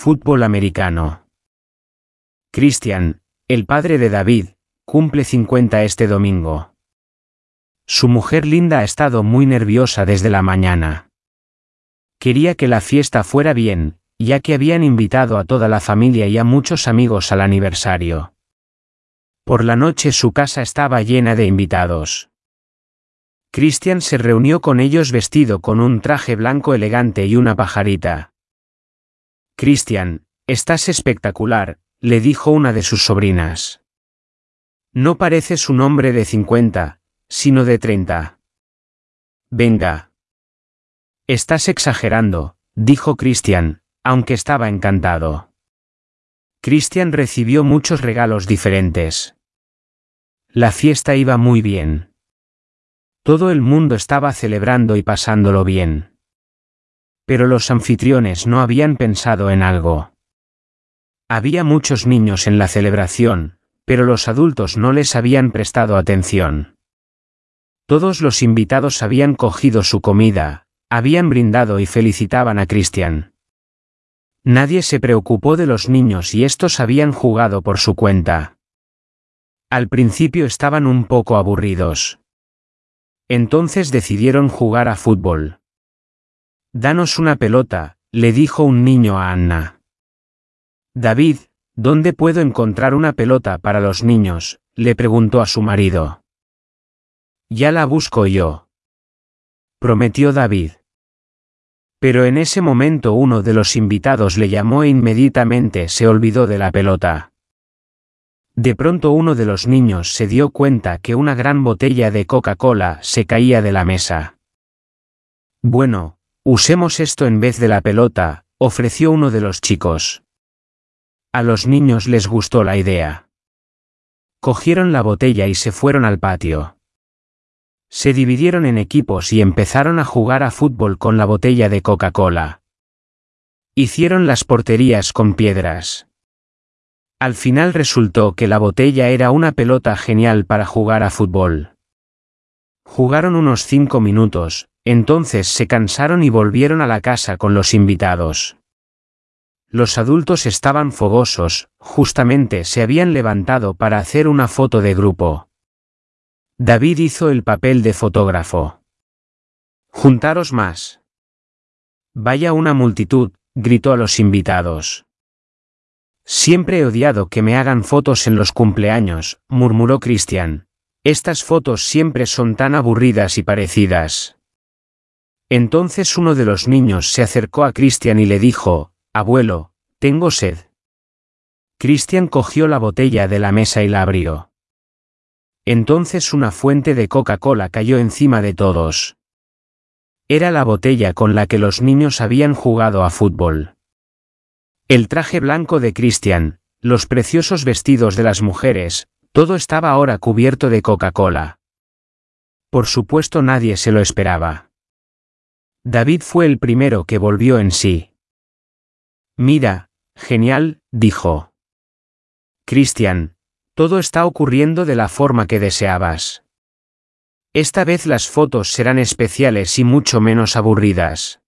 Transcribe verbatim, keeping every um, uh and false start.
Fútbol americano. Christian, el padre de David, cumple cincuenta este domingo. Su mujer Linda ha estado muy nerviosa desde la mañana. Quería que la fiesta fuera bien, ya que habían invitado a toda la familia y a muchos amigos al aniversario. Por la noche su casa estaba llena de invitados. Christian se reunió con ellos vestido con un traje blanco elegante y una pajarita. Christian, estás espectacular, le dijo una de sus sobrinas. No pareces un hombre de cincuenta, sino de treinta. Venga. Estás exagerando, dijo Christian, aunque estaba encantado. Christian recibió muchos regalos diferentes. La fiesta iba muy bien. Todo el mundo estaba celebrando y pasándolo bien. Pero los anfitriones no habían pensado en algo. Había muchos niños en la celebración, pero los adultos no les habían prestado atención. Todos los invitados habían cogido su comida, habían brindado y felicitaban a Christian. Nadie se preocupó de los niños y estos habían jugado por su cuenta. Al principio estaban un poco aburridos. Entonces decidieron jugar a fútbol. Danos una pelota, le dijo un niño a Anna. David, ¿dónde puedo encontrar una pelota para los niños?, le preguntó a su marido. Ya la busco yo, prometió David. Pero en ese momento uno de los invitados le llamó e inmediatamente se olvidó de la pelota. De pronto uno de los niños se dio cuenta que una gran botella de Coca-Cola se caía de la mesa. Bueno, usemos esto en vez de la pelota, ofreció uno de los chicos. A los niños les gustó la idea. Cogieron la botella y se fueron al patio. Se dividieron en equipos y empezaron a jugar a fútbol con la botella de Coca-Cola. Hicieron las porterías con piedras. Al final resultó que la botella era una pelota genial para jugar a fútbol. Jugaron unos cinco minutos, entonces se cansaron y volvieron a la casa con los invitados. Los adultos estaban fogosos, justamente se habían levantado para hacer una foto de grupo. David hizo el papel de fotógrafo. Juntaros más. Vaya una multitud, gritó a los invitados. Siempre he odiado que me hagan fotos en los cumpleaños, murmuró Christian. Estas fotos siempre son tan aburridas y parecidas. Entonces uno de los niños se acercó a Christian y le dijo, abuelo, tengo sed. Christian cogió la botella de la mesa y la abrió. Entonces una fuente de Coca-Cola cayó encima de todos. Era la botella con la que los niños habían jugado a fútbol. El traje blanco de Christian, los preciosos vestidos de las mujeres, todo estaba ahora cubierto de Coca-Cola. Por supuesto nadie se lo esperaba. David fue el primero que volvió en sí. Mira, genial, dijo. Christian, todo está ocurriendo de la forma que deseabas. Esta vez las fotos serán especiales y mucho menos aburridas.